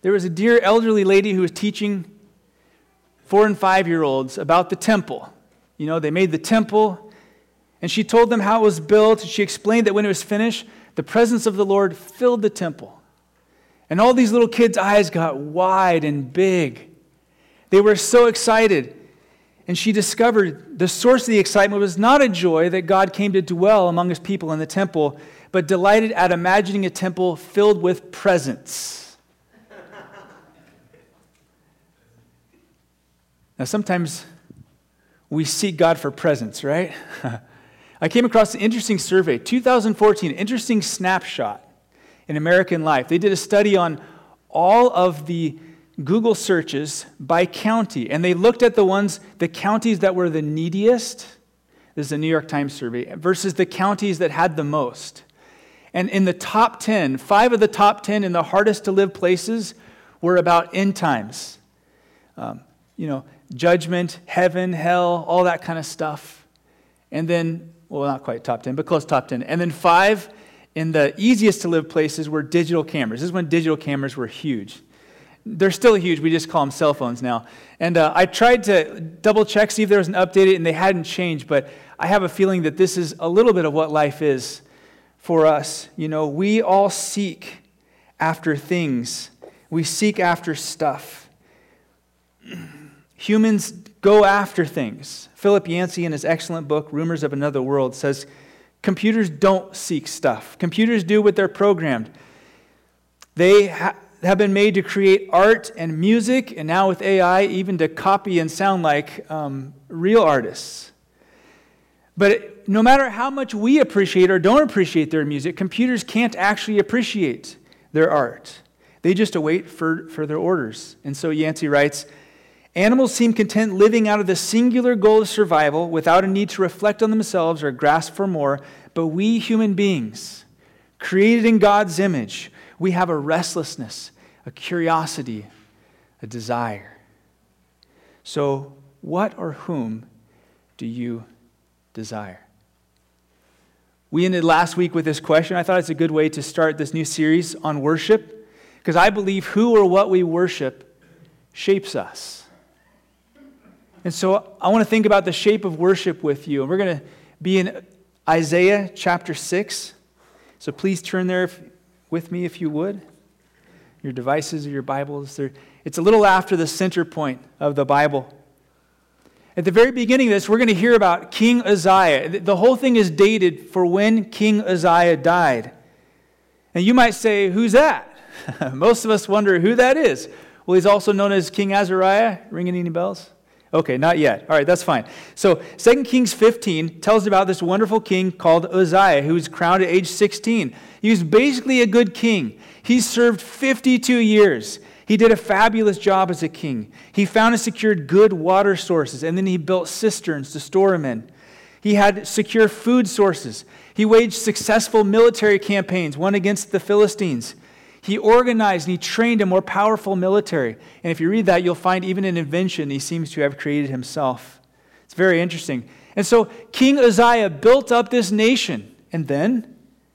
There was a dear elderly lady who was teaching 4 and 5-year-olds about the temple. You know, they made the temple, and she told them how it was built. She explained that when it was finished, the presence of the Lord filled the temple. And all these little kids' eyes got wide and big. They were so excited. And she discovered the source of the excitement was not a joy that God came to dwell among his people in the temple, but delighted at imagining a temple filled with presents. Now, sometimes we seek God for presents, right? I came across an interesting survey, 2014, interesting snapshot in American life. They did a study on all of the Google searches by county, and they looked at the counties that were the neediest. This is a New York Times survey, versus the counties that had the most. And in the top 10, 5 of the top 10 in the hardest to live places were about end times. Judgment, heaven, hell, all that kind of stuff. And then, well, not quite top 10, but close top 10. And then 5 in the easiest to live places were digital cameras. This is when digital cameras were huge. They're still huge. We just call them cell phones now. And I tried to double check, see if there was an update, and they hadn't changed. But I have a feeling that this is a little bit of what life is for us. You know, we all seek after things. We seek after stuff. Humans go after things. Philip Yancey, in his excellent book, Rumors of Another World, says computers don't seek stuff. Computers do what they're programmed. They have been made to create art and music, and now with AI, even to copy and sound like real artists. But no matter how much we appreciate or don't appreciate their music, computers can't actually appreciate their art. They just await for their orders. And so Yancey writes, animals seem content living out of the singular goal of survival without a need to reflect on themselves or grasp for more. But we human beings, created in God's image, we have a restlessness, a curiosity, a desire. So what or whom do you desire? We ended last week with this question. I thought it's a good way to start this new series on worship, because I believe who or what we worship shapes us. And so I want to think about the shape of worship with you. And we're going to be in Isaiah chapter 6. So please turn there with me if you would. Your devices or your Bibles. It's a little after the center point of the Bible. At the very beginning of this, we're going to hear about King Uzziah. The whole thing is dated for when King Uzziah died. And you might say, who's that? Most of us wonder who that is. Well, he's also known as King Azariah. Ringing any bells? Okay, not yet. All right, that's fine. So 2 Kings 15 tells about this wonderful king called Uzziah, who was crowned at age 16. He was basically a good king. He served 52 years. He did a fabulous job as a king. He found and secured good water sources, and then he built cisterns to store them in. He had secure food sources. He waged successful military campaigns, one against the Philistines. He organized and he trained a more powerful military. And if you read that, you'll find even an invention he seems to have created himself. It's very interesting. And so King Uzziah built up this nation. And then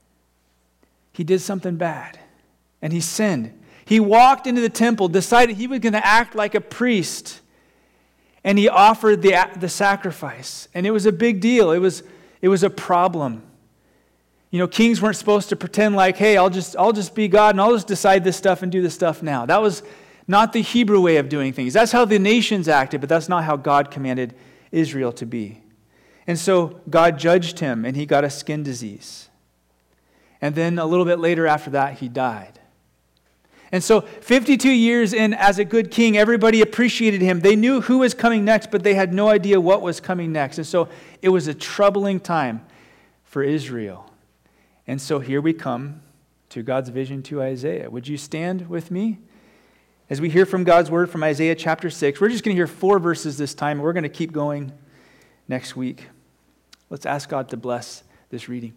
he did something bad. And he sinned. He walked into the temple, decided he was going to act like a priest. And he offered the sacrifice. And it was a big deal. It was a problem. You know, kings weren't supposed to pretend like, hey, I'll just be God and I'll just decide this stuff and do this stuff now. That was not the Hebrew way of doing things. That's how the nations acted, but that's not how God commanded Israel to be. And so God judged him and he got a skin disease. And then a little bit later after that, he died. And so 52 years in as a good king, everybody appreciated him. They knew who was coming next, but they had no idea what was coming next. And so it was a troubling time for Israel. And so here we come to God's vision to Isaiah. Would you stand with me as we hear from God's word from Isaiah chapter 6? We're just going to hear 4 verses this time. We're going to keep going next week. Let's ask God to bless this reading.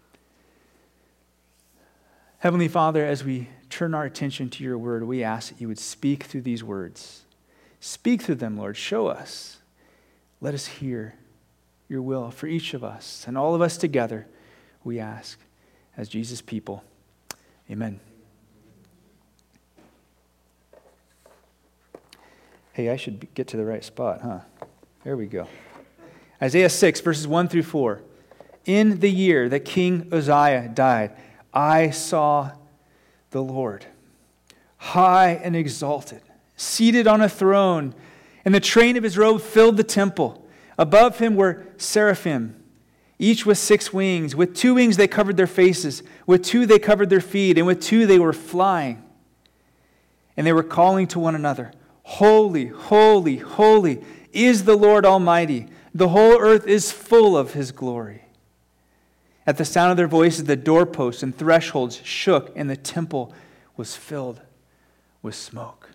Heavenly Father, as we turn our attention to your word, we ask that you would speak through these words. Speak through them, Lord. Show us. Let us hear your will for each of us and all of us together, we ask. As Jesus' people. Amen. Hey, I should get to the right spot, huh? There we go. Isaiah 6, verses 1 through 4. In the year that King Uzziah died, I saw the Lord, high and exalted, seated on a throne, and the train of his robe filled the temple. Above him were seraphim, each with 6 wings. With 2 wings they covered their faces, with 2 they covered their feet, and with 2 they were flying. And they were calling to one another, Holy, holy, holy is the Lord Almighty. The whole earth is full of his glory. At the sound of their voices, the doorposts and thresholds shook, and the temple was filled with smoke.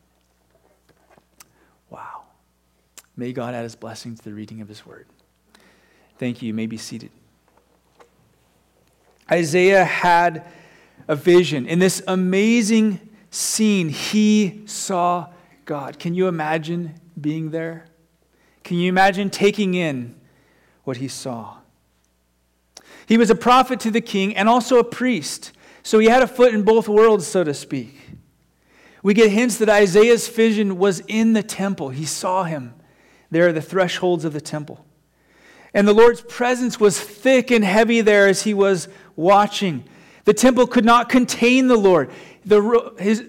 Wow. May God add his blessing to the reading of his word. Thank you. You may be seated. Isaiah had a vision. In this amazing scene, he saw God. Can you imagine being there? Can you imagine taking in what he saw? He was a prophet to the king and also a priest. So he had a foot in both worlds, so to speak. We get hints that Isaiah's vision was in the temple. He saw him there at the thresholds of the temple. And the Lord's presence was thick and heavy there as he was watching. The temple could not contain the Lord. His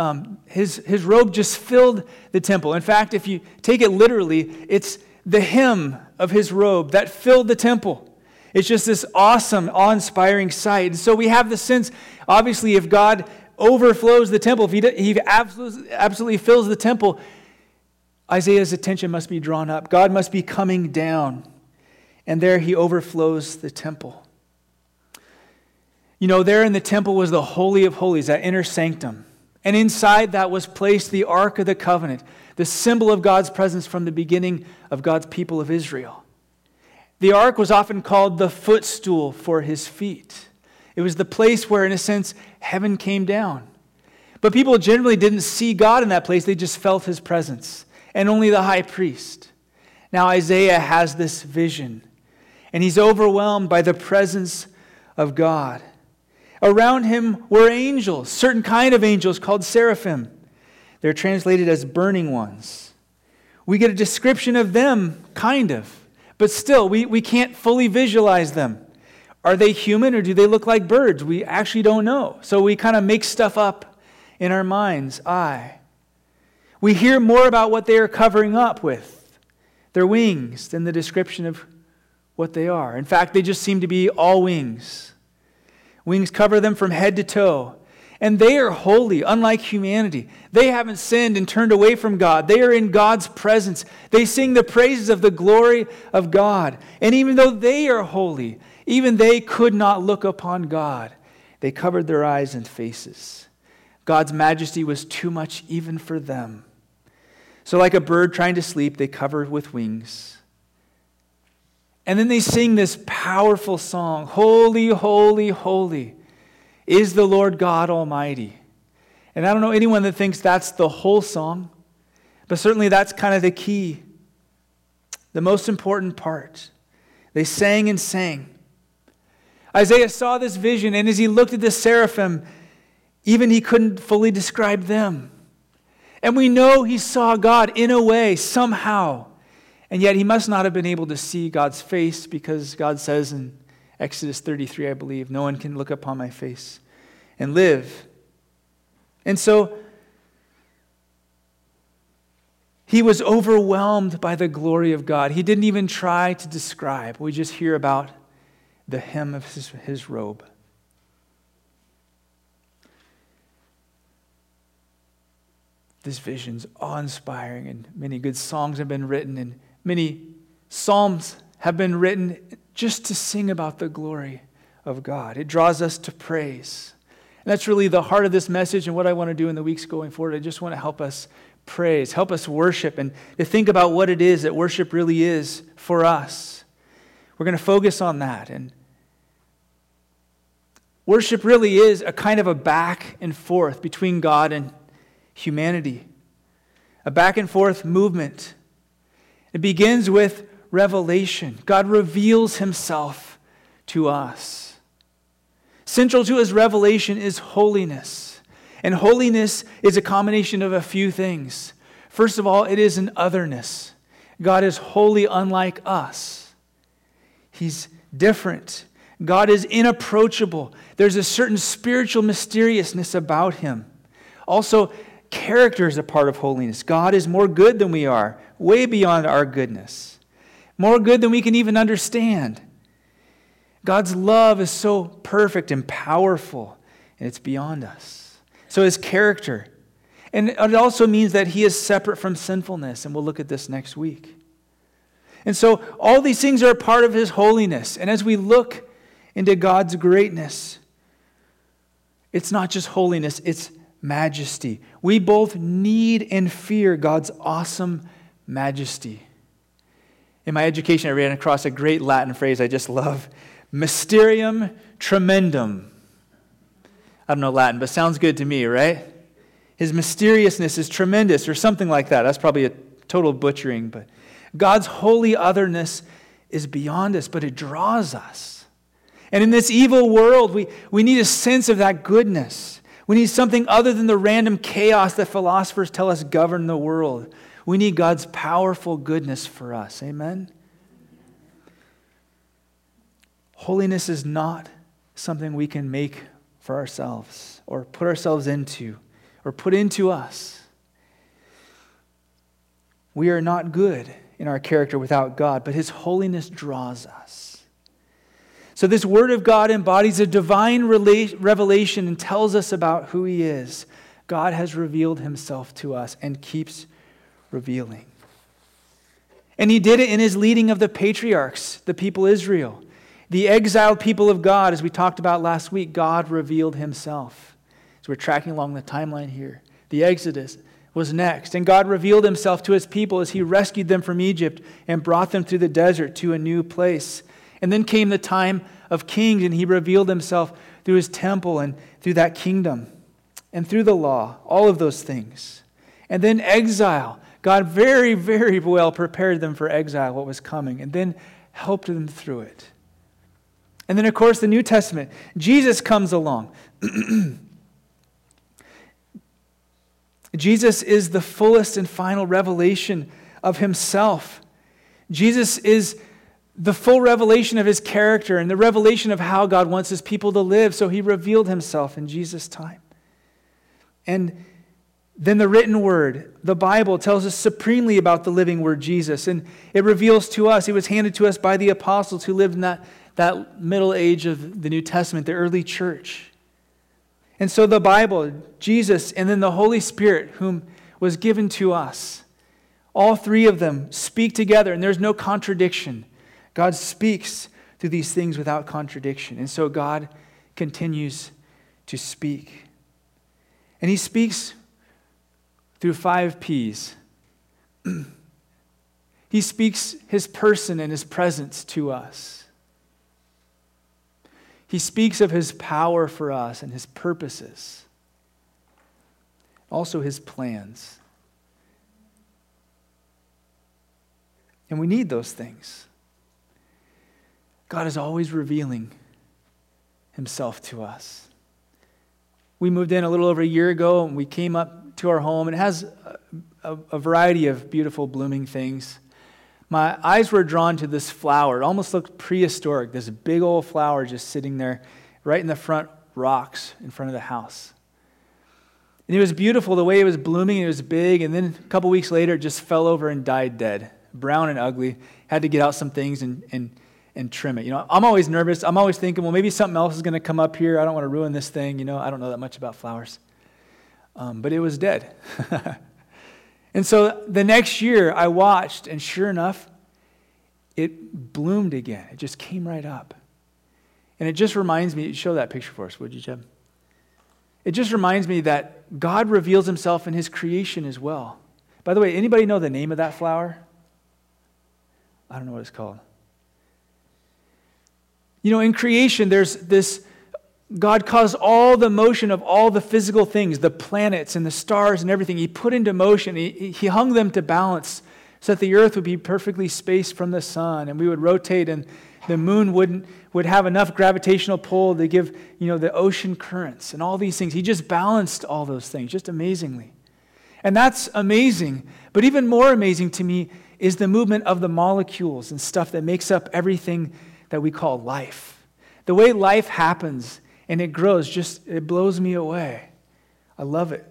robe just filled the temple. In fact, if you take it literally, it's the hem of his robe that filled the temple. It's just this awesome, awe-inspiring sight. And so we have the sense, obviously, if God overflows the temple, if he absolutely fills the temple, Isaiah's attention must be drawn up. God must be coming down. And there he overflows the temple. You know, there in the temple was the Holy of Holies, that inner sanctum. And inside that was placed the Ark of the Covenant, the symbol of God's presence from the beginning of God's people of Israel. The ark was often called the footstool for his feet. It was the place where, in a sense, heaven came down. But people generally didn't see God in that place. They just felt his presence. And only the high priest. Now Isaiah has this vision. And he's overwhelmed by the presence of God. Around him were angels, certain kind of angels called seraphim. They're translated as burning ones. We get a description of them, kind of. But still, we can't fully visualize them. Are they human or do they look like birds? We actually don't know. So we kind of make stuff up in our mind's eye. We hear more about what they are covering up with, their wings, than the description of what they are. In fact, they just seem to be all wings. Wings cover them from head to toe. And they are holy, unlike humanity. They haven't sinned and turned away from God. They are in God's presence. They sing the praises of the glory of God. And even though they are holy, even they could not look upon God. They covered their eyes and faces. God's majesty was too much even for them. So like a bird trying to sleep, they covered with wings. And then they sing this powerful song, Holy, holy, holy is the Lord God Almighty. And I don't know anyone that thinks that's the whole song, but certainly that's kind of the key, the most important part. They sang and sang. Isaiah saw this vision, and as he looked at the seraphim, even he couldn't fully describe them. And we know he saw God in a way, somehow. And yet he must not have been able to see God's face, because God says in Exodus 33, I believe, no one can look upon my face and live. And so he was overwhelmed by the glory of God. He didn't even try to describe. We just hear about the hem of his robe. This vision's awe-inspiring, and many good songs have been written, and many psalms have been written just to sing about the glory of God. It draws us to praise. And that's really the heart of this message, and what I want to do in the weeks going forward. I just want to help us praise, help us worship, and to think about what it is that worship really is for us. We're going to focus on that. And worship really is a kind of a back and forth between God and humanity. A back and forth movement. It begins with revelation. God reveals himself to us. Central to his revelation is holiness. And holiness is a combination of a few things. First of all, it is an otherness. God is wholly unlike us. He's different. God is inapproachable. There's a certain spiritual mysteriousness about him. Also, character is a part of holiness. God is more good than we are, way beyond our goodness. More good than we can even understand. God's love is so perfect and powerful, and it's beyond us. So his character. And it also means that he is separate from sinfulness, and we'll look at this next week. And so all these things are a part of his holiness. And as we look into God's greatness, it's not just holiness, it's majesty. We both need and fear God's awesome majesty. In my education, I ran across a great Latin phrase I just love. Mysterium tremendum. I don't know Latin, but sounds good to me, right? His mysteriousness is tremendous, or something like that. That's probably a total butchering, but God's holy otherness is beyond us, but it draws us. And in this evil world, we need a sense of that goodness. We need something other than the random chaos that philosophers tell us govern the world. We need God's powerful goodness for us. Amen? Holiness is not something we can make for ourselves or put ourselves into or put into us. We are not good in our character without God, but his holiness draws us. So this word of God embodies a divine revelation and tells us about who he is. God has revealed himself to us and keeps revealing. And he did it in his leading of the patriarchs, the people Israel. The exiled people of God, as we talked about last week, God revealed himself. So we're tracking along the timeline here. The Exodus was next. And God revealed himself to his people as he rescued them from Egypt and brought them through the desert to a new place. And then came the time of kings, and he revealed himself through his temple and through that kingdom and through the law, all of those things. And then exile. God very, very well prepared them for exile, what was coming, and then helped them through it. And then, of course, the New Testament. Jesus comes along. Jesus is the fullest and final revelation of himself. Jesus is the full revelation of his character and the revelation of how God wants his people to live. So he revealed himself in Jesus' time. And then the written word, the Bible, tells us supremely about the living word, Jesus. And it reveals to us, it was handed to us by the apostles who lived in that middle age of the New Testament, the early church. And so the Bible, Jesus, and then the Holy Spirit, whom was given to us, all three of them speak together, and there's no contradiction. God speaks through these things without contradiction. And so God continues to speak. And he speaks through 5 P's. He speaks his person and his presence to us. He speaks of his power for us and his purposes. Also his plans. And we need those things. God is always revealing himself to us. We moved in a little over a year ago, and we came up to our home, and it has a variety of beautiful blooming things. My eyes were drawn to this flower. It almost looked prehistoric, this big old flower just sitting there right in the front rocks in front of the house. And it was beautiful the way it was blooming. It was big, and then a couple weeks later, it just fell over and died dead, brown and ugly. Had to get out some things and trim it. You know, I'm always nervous. I'm always thinking, well, maybe something else is going to come up here. I don't want to ruin this thing. You know, I don't know that much about flowers. But it was dead. And so the next year I watched, and sure enough, it bloomed again. It just came right up. And it just reminds me, show that picture for us, would you, Jeb? It just reminds me that God reveals himself in his creation as well. By the way, anybody know the name of that flower? I don't know what it's called. You know, in creation, there's this, God caused all the motion of all the physical things, the planets and the stars and everything. He put into motion. He hung them to balance so that the earth would be perfectly spaced from the sun, and we would rotate, and the moon would have enough gravitational pull to give, you know, the ocean currents and all these things. He just balanced all those things just amazingly. And that's amazing. But even more amazing to me is the movement of the molecules and stuff that makes up everything that we call life. The way life happens and it grows, it blows me away. I love it.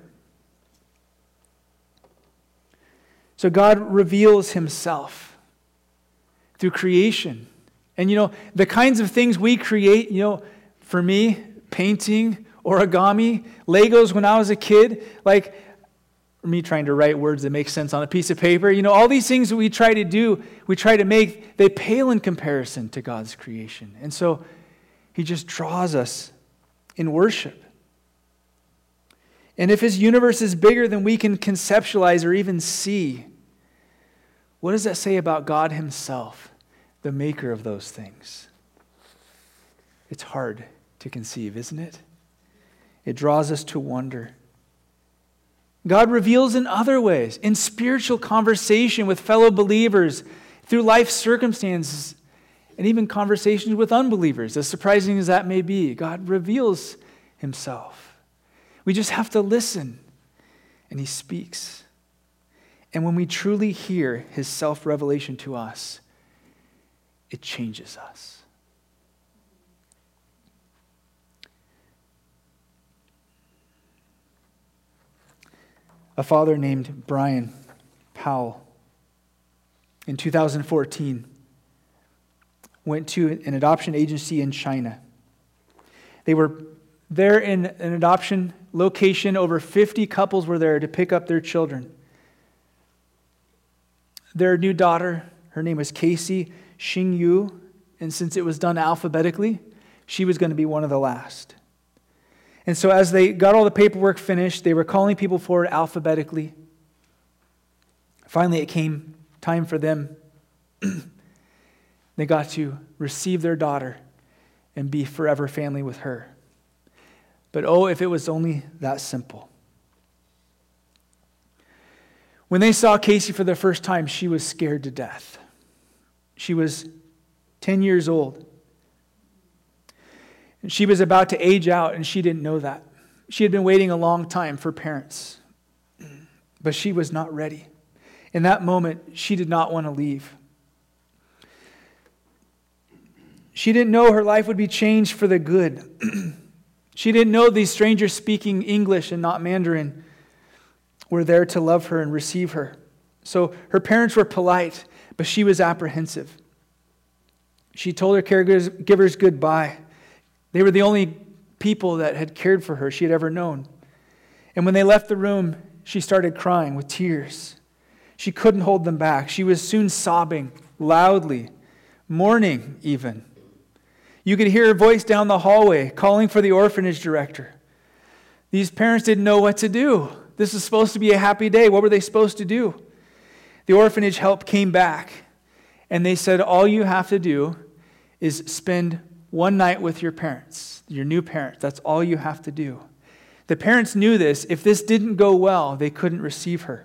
So God reveals himself through creation. And the kinds of things we create, for me, painting, origami, Legos when I was a kid, like me trying to write words that make sense on a piece of paper, all these things that we try to do, we try to make, they pale in comparison to God's creation. And so he just draws us in worship. And if his universe is bigger than we can conceptualize or even see, what does that say about God himself, the maker of those things? It's hard to conceive, isn't it? It draws us to wonder. God reveals in other ways, in spiritual conversation with fellow believers, through life circumstances, and even conversations with unbelievers, as surprising as that may be. God reveals himself. We just have to listen, and he speaks. And when we truly hear his self-revelation to us, it changes us. A father named Brian Powell in 2014 went to an adoption agency in China. They were there in an adoption location. Over 50 couples were there to pick up their children. Their new daughter, her name was Casey Xing Yu, and since it was done alphabetically, she was going to be one of the last. And so as they got all the paperwork finished, they were calling people forward alphabetically. Finally, it came time for them. They got to receive their daughter and be forever family with her. But oh, if it was only that simple. When they saw Casey for the first time, she was scared to death. She was 10 years old. And she was about to age out, and she didn't know that. She had been waiting a long time for parents, but she was not ready. In that moment, she did not want to leave. She didn't know her life would be changed for the good. She didn't know these strangers speaking English and not Mandarin were there to love her and receive her. So her parents were polite, but she was apprehensive. She told her caregivers goodbye. They were the only people that had cared for her she had ever known. And when they left the room, she started crying with tears. She couldn't hold them back. She was soon sobbing loudly, mourning even. You could hear her voice down the hallway calling for the orphanage director. These parents didn't know what to do. This was supposed to be a happy day. What were they supposed to do? The orphanage help came back, and they said, all you have to do is spend one night with your parents, your new parents. That's all you have to do. The parents knew this. If this didn't go well, they couldn't receive her.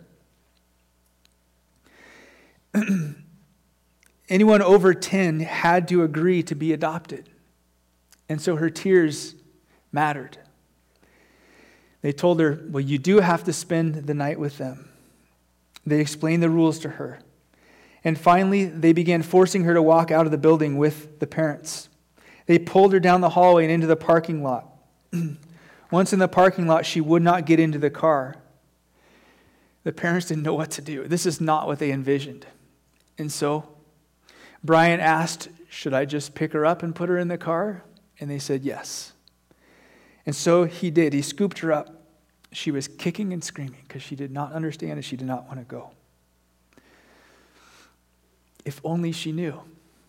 Anyone over 10 had to agree to be adopted. And so her tears mattered. They told her, well, you do have to spend the night with them. They explained the rules to her. And finally, they began forcing her to walk out of the building with the parents. They pulled her down the hallway and into the parking lot. Once in the parking lot, she would not get into the car. The parents didn't know what to do. This is not what they envisioned. And so Brian asked, should I just pick her up and put her in the car? And they said yes. And so he did. He scooped her up. She was kicking and screaming because she did not understand and she did not want to go. If only she knew.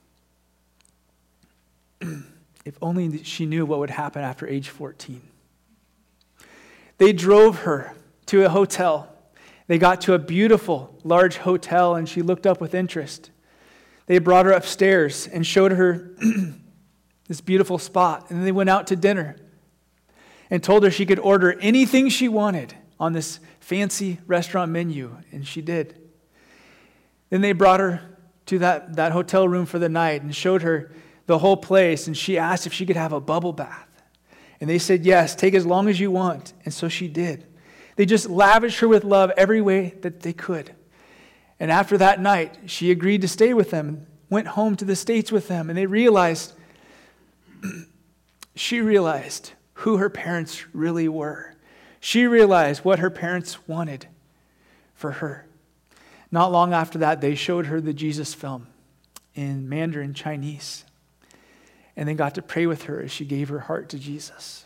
If only she knew what would happen after age 14. They drove her to a hotel. They got to a beautiful, large hotel, and she looked up with interest. They brought her upstairs and showed her this beautiful spot. And then they went out to dinner and told her she could order anything she wanted on this fancy restaurant menu, and she did. Then they brought her to that hotel room for the night and showed her the whole place, and she asked if she could have a bubble bath. And they said, yes, take as long as you want. And so she did. They just lavished her with love every way that they could. And after that night, she agreed to stay with them, went home to the States with them, and she realized who her parents really were. She realized what her parents wanted for her. Not long after that, they showed her the Jesus film in Mandarin Chinese, and they got to pray with her as she gave her heart to Jesus.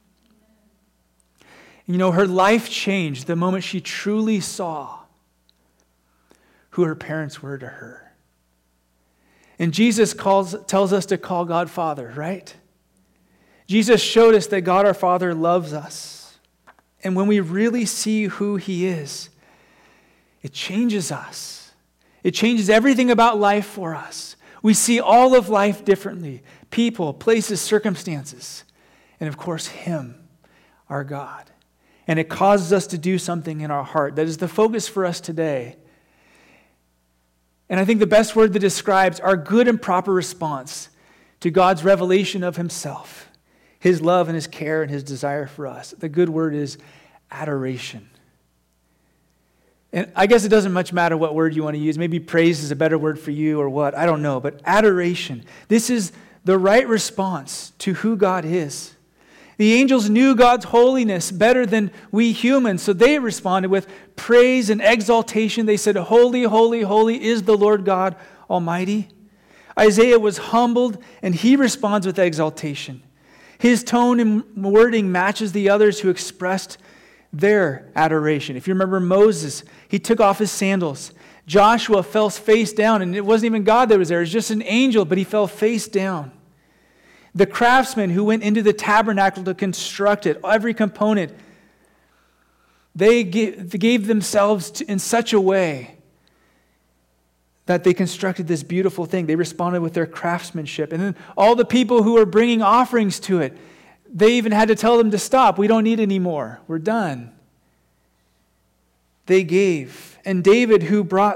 You know, her life changed the moment she truly saw who her parents were to her. And Jesus tells us to call God Father, right? Jesus showed us that God our Father loves us. And when we really see who He is, it changes us. It changes everything about life for us. We see all of life differently. People, places, circumstances. And of course, Him, our God. And it causes us to do something in our heart. That is the focus for us today. And I think the best word that describes our good and proper response to God's revelation of Himself, His love and His care and His desire for us, the good word is adoration. And I guess it doesn't much matter what word you want to use. Maybe praise is a better word for you or what. I don't know. But adoration. This is the right response to who God is. The angels knew God's holiness better than we humans, so they responded with praise and exaltation. They said, "Holy, holy, holy is the Lord God Almighty." Isaiah was humbled, and he responds with exaltation. His tone and wording matches the others who expressed their adoration. If you remember Moses, he took off his sandals. Joshua fell face down, and it wasn't even God that was there. It was just an angel, but he fell face down. The craftsmen who went into the tabernacle to construct it, every component, they gave themselves in such a way that they constructed this beautiful thing. They responded with their craftsmanship. And then all the people who were bringing offerings to it, they even had to tell them to stop. We don't need any more. We're done. They gave. And David, who brought,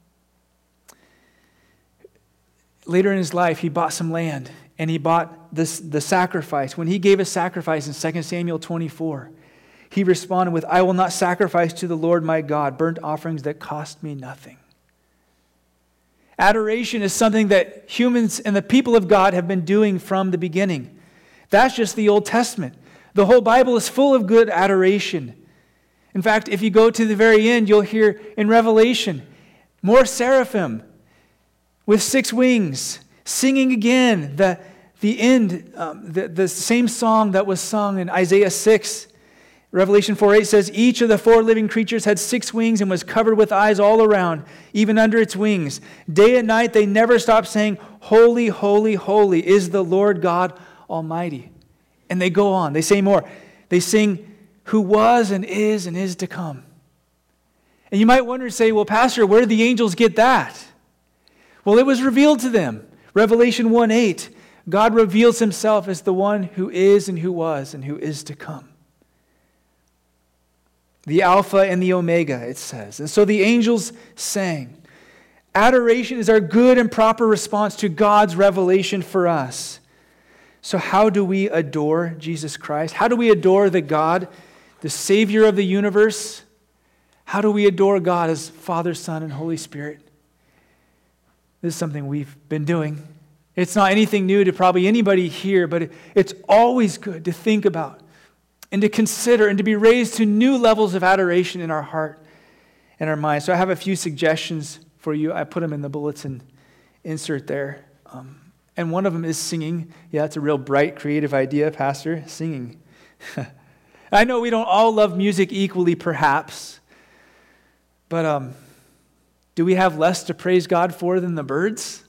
later in his life, he bought some land. And he bought the sacrifice. When he gave a sacrifice in 2 Samuel 24, he responded with, "I will not sacrifice to the Lord my God burnt offerings that cost me nothing." Adoration is something that humans and the people of God have been doing from the beginning. That's just the Old Testament. The whole Bible is full of good adoration. In fact, if you go to the very end, you'll hear in Revelation, more seraphim with 6 wings, singing again the end, the same song that was sung in Isaiah 6. Revelation 4:8 says, "Each of the 4 living creatures had 6 wings and was covered with eyes all around, even under its wings. Day and night they never stopped saying, 'Holy, holy, holy is the Lord God Almighty.'" And they go on. They say more. They sing, "Who was and is to come." And you might wonder and say, "Well, Pastor, where did the angels get that?" Well, it was revealed to them. Revelation 1:8, God reveals Himself as the one who is and who was and who is to come. The Alpha and the Omega, it says. And so the angels sang. Adoration is our good and proper response to God's revelation for us. So how do we adore Jesus Christ? How do we adore the God, the Savior of the universe? How do we adore God as Father, Son, and Holy Spirit? This is something we've been doing. It's not anything new to probably anybody here, but it's always good to think about and to consider and to be raised to new levels of adoration in our heart and our mind. So I have a few suggestions for you. I put them in the bulletin insert there. And one of them is singing. Yeah, it's a real bright, creative idea, Pastor, singing. I know we don't all love music equally, perhaps, but do we have less to praise God for than the birds?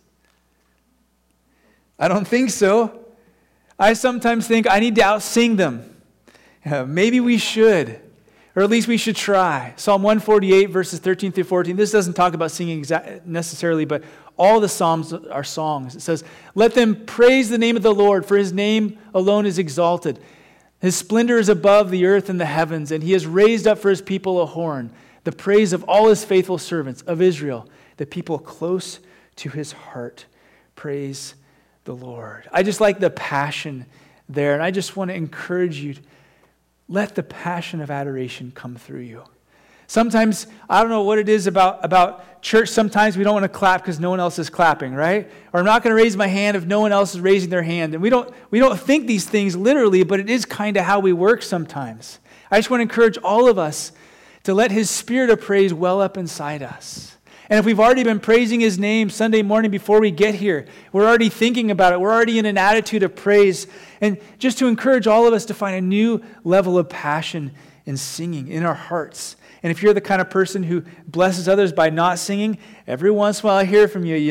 I don't think so. I sometimes think I need to out-sing them. Maybe we should, or at least we should try. Psalm 148, verses 13 through 14. This doesn't talk about singing necessarily, but all the Psalms are songs. It says, "Let them praise the name of the Lord, for His name alone is exalted. His splendor is above the earth and the heavens, and He has raised up for His people a horn, the praise of all His faithful servants of Israel, the people close to His heart. Praise the Lord." I just like the passion there, and I just want to encourage you let the passion of adoration come through you. Sometimes, I don't know what it is about church. Sometimes we don't want to clap because no one else is clapping, right? Or I'm not going to raise my hand if no one else is raising their hand. And we don't think these things literally, but it is kind of how we work sometimes. I just want to encourage all of us to let His Spirit of praise well up inside us. And if we've already been praising His name Sunday morning before we get here, we're already thinking about it. We're already in an attitude of praise. And just to encourage all of us to find a new level of passion in singing in our hearts. And if you're the kind of person who blesses others by not singing, every once in a while I hear from you,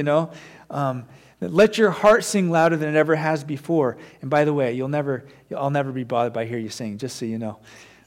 let your heart sing louder than it ever has before. And by the way, I'll never be bothered by hearing you sing, just so you know.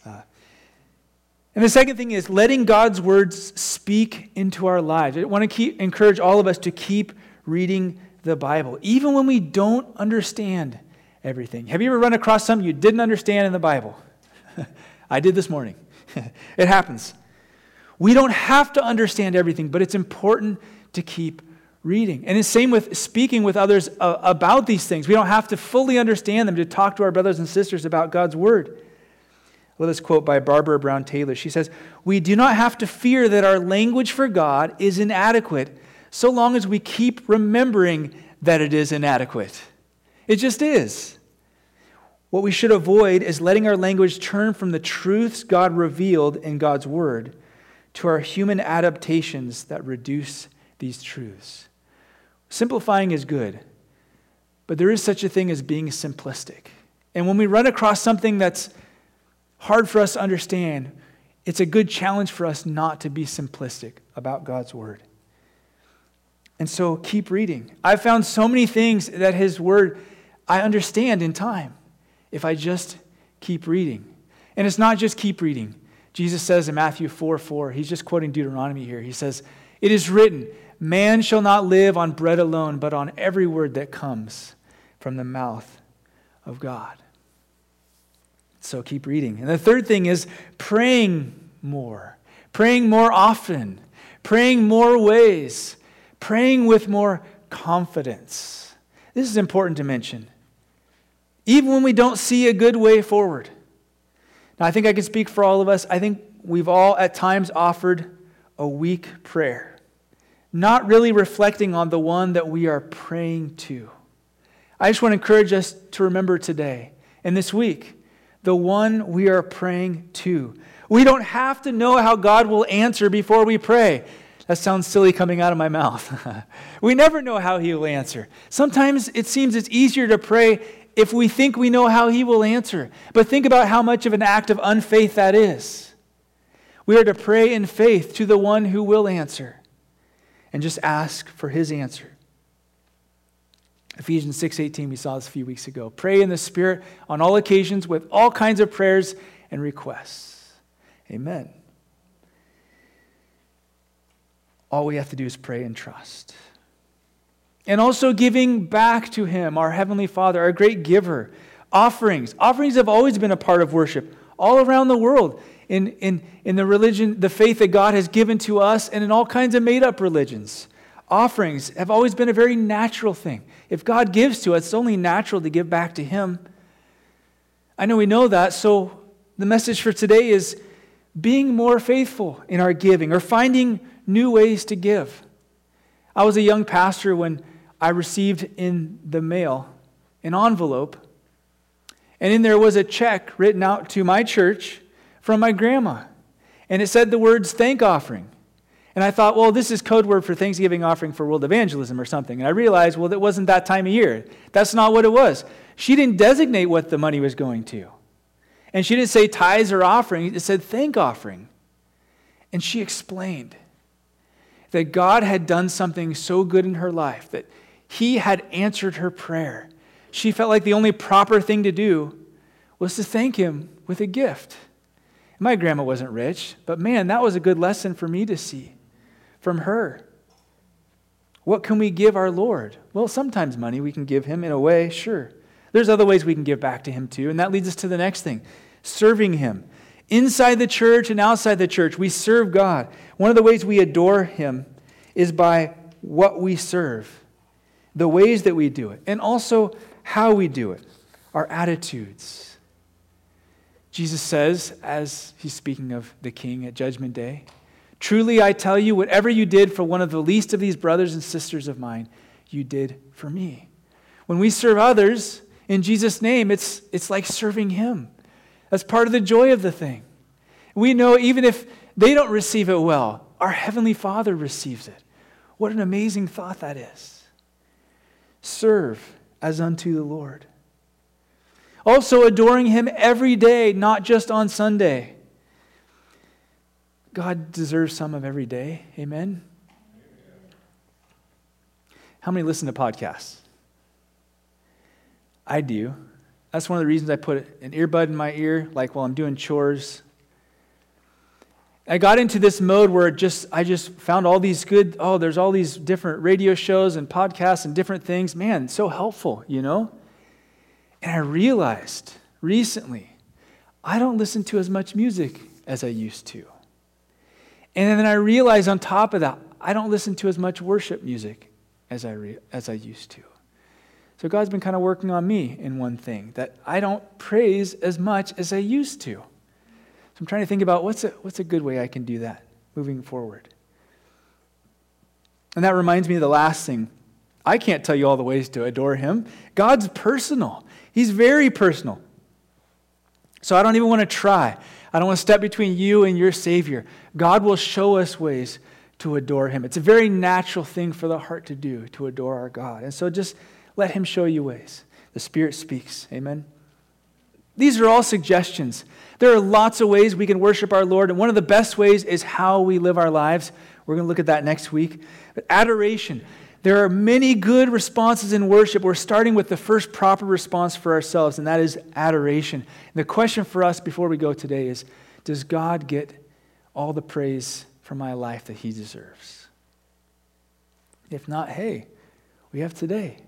And the second thing is letting God's words speak into our lives. I want to encourage all of us to keep reading the Bible, even when we don't understand everything. Have you ever run across something you didn't understand in the Bible? I did this morning. It happens. We don't have to understand everything, but it's important to keep reading. And the same with speaking with others about these things. We don't have to fully understand them to talk to our brothers and sisters about God's Word. Let us quote by Barbara Brown Taylor. She says, "We do not have to fear that our language for God is inadequate so long as we keep remembering that it is inadequate." It just is. What we should avoid is letting our language turn from the truths God revealed in God's Word to our human adaptations that reduce these truths. Simplifying is good, but there is such a thing as being simplistic. And when we run across something that's hard for us to understand, it's a good challenge for us not to be simplistic about God's Word. And so keep reading. I've found so many things that His Word I understand in time if I just keep reading. And it's not just keep reading. Jesus says in Matthew 4:4, He's just quoting Deuteronomy here. He says, "It is written, man shall not live on bread alone, but on every word that comes from the mouth of God." So keep reading. And the third thing is praying more often, praying more ways, praying with more confidence. This is important to mention. Even when we don't see a good way forward. Now, I think I can speak for all of us. I think we've all at times offered a weak prayer, not really reflecting on the one that we are praying to. I just want to encourage us to remember today and this week, the one we are praying to. We don't have to know how God will answer before we pray. That sounds silly coming out of my mouth. We never know how He will answer. Sometimes it seems it's easier to pray if we think we know how He will answer. But think about how much of an act of unfaith that is. We are to pray in faith to the one who will answer and just ask for His answer. Ephesians 6:18, we saw this a few weeks ago. Pray in the Spirit on all occasions with all kinds of prayers and requests. Amen. All we have to do is pray and trust. And also giving back to Him, our Heavenly Father, our great giver. Offerings. Offerings have always been a part of worship all around the world in the religion, the faith that God has given to us, and in all kinds of made-up religions. Offerings have always been a very natural thing. If God gives to us, it's only natural to give back to Him. I know we know that, so the message for today is being more faithful in our giving or finding new ways to give. I was a young pastor when I received in the mail an envelope, and in there was a check written out to my church from my grandma, and it said the words "thank offering." And I thought, well, this is code word for Thanksgiving offering for world evangelism or something. And I realized, well, it wasn't that time of year. That's not what it was. She didn't designate what the money was going to. And she didn't say tithes or offering. It said thank offering. And she explained that God had done something so good in her life, that He had answered her prayer. She felt like the only proper thing to do was to thank Him with a gift. My grandma wasn't rich, but man, that was a good lesson for me to see from her. What can we give our Lord? Well, sometimes money we can give Him in a way, sure. There's other ways we can give back to Him too, and that leads us to the next thing, serving Him. Inside the church and outside the church, we serve God. One of the ways we adore Him is by what we serve, the ways that we do it, and also how we do it, our attitudes. Jesus says, as he's speaking of the king at Judgment Day, "Truly I tell you, whatever you did for one of the least of these brothers and sisters of mine, you did for me." When we serve others in Jesus' name, it's like serving him. That's part of the joy of the thing. We know even if they don't receive it well, our Heavenly Father receives it. What an amazing thought that is. Serve as unto the Lord. Also adoring him every day, not just on Sunday. God deserves some of every day. Amen? How many listen to podcasts? I do. That's one of the reasons I put an earbud in my ear, like while I'm doing chores. I got into this mode where I just found all these good, there's all these different radio shows and podcasts and different things. Man, so helpful, you know? And I realized recently, I don't listen to as much music as I used to. And then I realized on top of that, I don't listen to as much worship music as I used to. So God's been kind of working on me in one thing, that I don't praise as much as I used to. So I'm trying to think about what's a good way I can do that moving forward. And that reminds me of the last thing. I can't tell you all the ways to adore him. God's personal. He's very personal. So I don't even want to try. I don't want to step between you and your Savior. God will show us ways to adore him. It's a very natural thing for the heart to do, to adore our God. And so just let him show you ways. The Spirit speaks. Amen. These are all suggestions. There are lots of ways we can worship our Lord, and one of the best ways is how we live our lives. We're going to look at that next week. But adoration. There are many good responses in worship. We're starting with the first proper response for ourselves, and that is adoration. And the question for us before we go today is, does God get all the praise for my life that he deserves? If not, hey, we have today.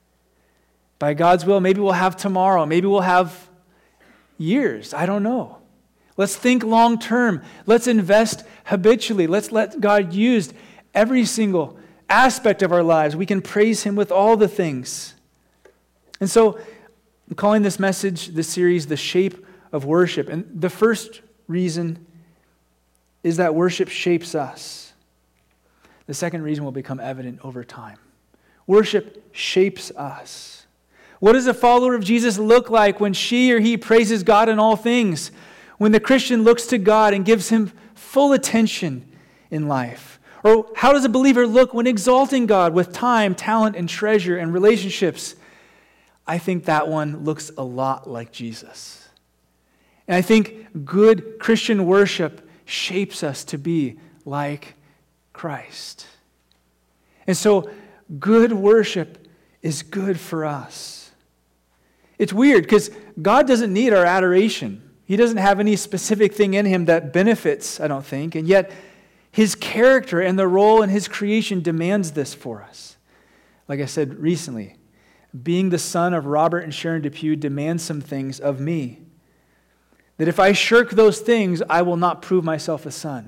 By God's will, maybe we'll have tomorrow. Maybe we'll have years. I don't know. Let's think long term. Let's invest habitually. Let's let God use every single aspect of our lives. We can praise him with all the things. And so I'm calling this message, this series, The Shape of Worship. And the first reason is that worship shapes us. The second reason will become evident over time. Worship shapes us. What does a follower of Jesus look like when she or he praises God in all things? When the Christian looks to God and gives him full attention in life? Or how does a believer look when exalting God with time, talent, and treasure and relationships? I think that one looks a lot like Jesus. And I think good Christian worship shapes us to be like Christ. And so good worship is good for us. It's weird because God doesn't need our adoration. He doesn't have any specific thing in him that benefits, I don't think. And yet his character and the role in his creation demands this for us. Like I said recently, being the son of Robert and Sharon Depew demands some things of me. That if I shirk those things, I will not prove myself a son.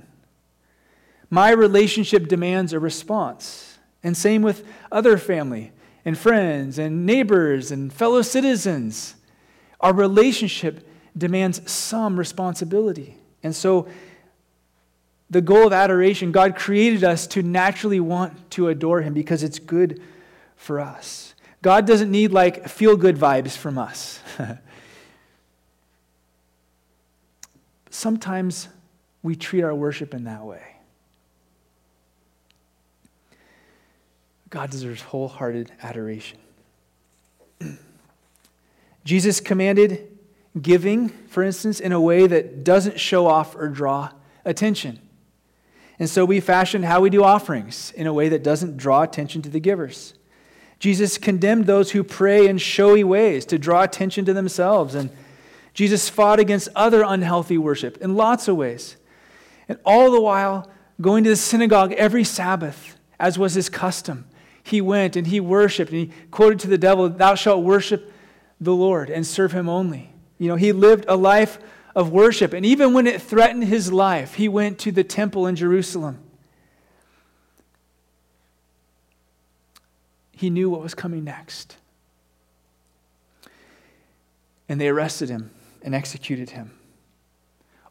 My relationship demands a response. And same with other family and friends and neighbors and fellow citizens. Our relationship demands some responsibility. And so the goal of adoration, God created us to naturally want to adore him because it's good for us. God doesn't need like feel-good vibes from us. Sometimes we treat our worship in that way. God deserves wholehearted adoration. Jesus commanded giving, for instance, in a way that doesn't show off or draw attention. And so we fashioned how we do offerings in a way that doesn't draw attention to the givers. Jesus condemned those who pray in showy ways to draw attention to themselves. And Jesus fought against other unhealthy worship in lots of ways. And all the while, going to the synagogue every Sabbath, as was his custom, he went and he worshiped and he quoted to the devil, "Thou shalt worship the Lord and serve him only." You know, he lived a life of worship. And even when it threatened his life, he went to the temple in Jerusalem. He knew what was coming next. And they arrested him and executed him.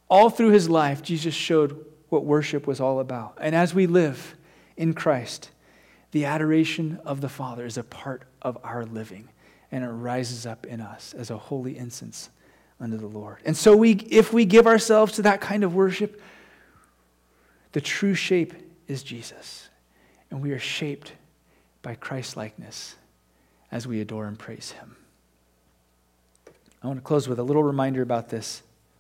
All through his life, Jesus showed what worship was all about. And as we live in Christ, the adoration of the Father is a part of our living, and it rises up in us as a holy incense unto the Lord. And so if we give ourselves to that kind of worship, the true shape is Jesus. And we are shaped by Christ-likeness as we adore and praise him. I want to close with a little reminder about this.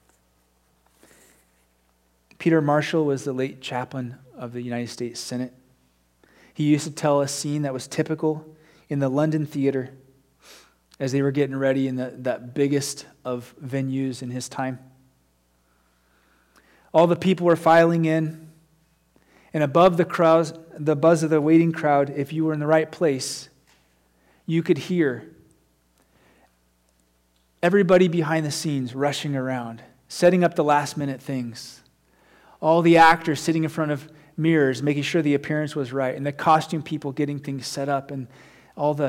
Peter Marshall was the late chaplain of the United States Senate. He used to tell a scene that was typical in the London theater as they were getting ready in that biggest of venues in his time. All the people were filing in, and above the crowds, the buzz of the waiting crowd, if you were in the right place, you could hear everybody behind the scenes rushing around, setting up the last-minute things. All the actors sitting in front of mirrors, making sure the appearance was right, and the costume people getting things set up, and all the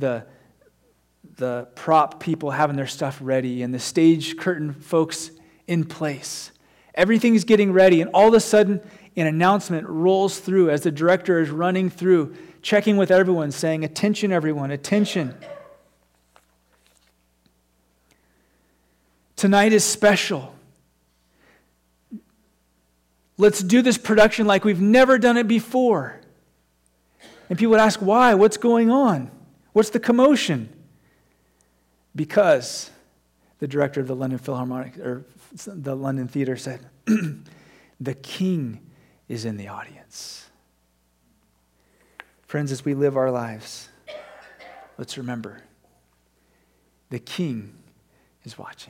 prop people having their stuff ready, and the stage curtain folks in place. Everything's getting ready, and all of a sudden, an announcement rolls through as the director is running through, checking with everyone, saying, "Attention, everyone, attention. Tonight is special. Let's do this production like we've never done it before." And people would ask, why? What's going on? What's the commotion? Because the director of the London Philharmonic, or the London Theater said, the King is in the audience. Friends, as we live our lives, let's remember, the King is watching.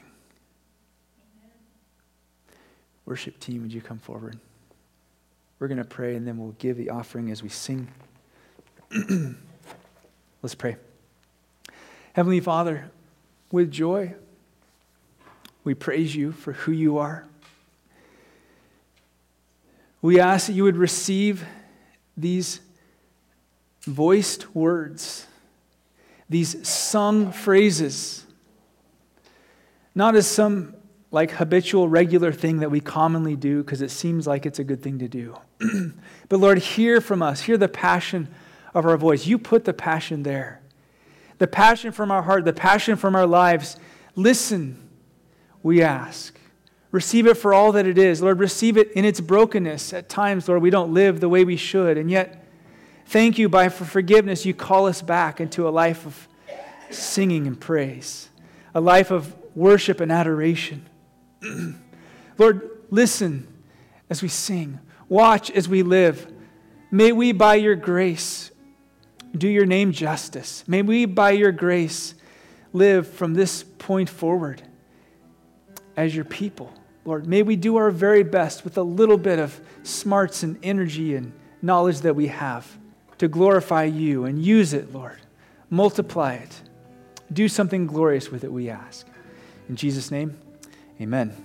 Worship team, would you come forward? We're going to pray, and then we'll give the offering as we sing. Let's pray. Heavenly Father, with joy, we praise you for who you are. We ask that you would receive these voiced words, these sung phrases, not as some like habitual, regular thing that we commonly do because it seems like it's a good thing to do. But Lord, hear from us. Hear the passion of our voice. You put the passion there. The passion from our heart, the passion from our lives. Listen, we ask. Receive it for all that it is. Lord, receive it in its brokenness. At times, Lord, we don't live the way we should. And yet, thank you for forgiveness. You call us back into a life of singing and praise. A life of worship and adoration. Lord, listen as we sing. Watch as we live. May we, by your grace, do your name justice. May we, by your grace, live from this point forward as your people. Lord, may we do our very best with a little bit of smarts and energy and knowledge that we have to glorify you, and use it, Lord. Multiply it. Do something glorious with it, we ask. In Jesus' name, amen.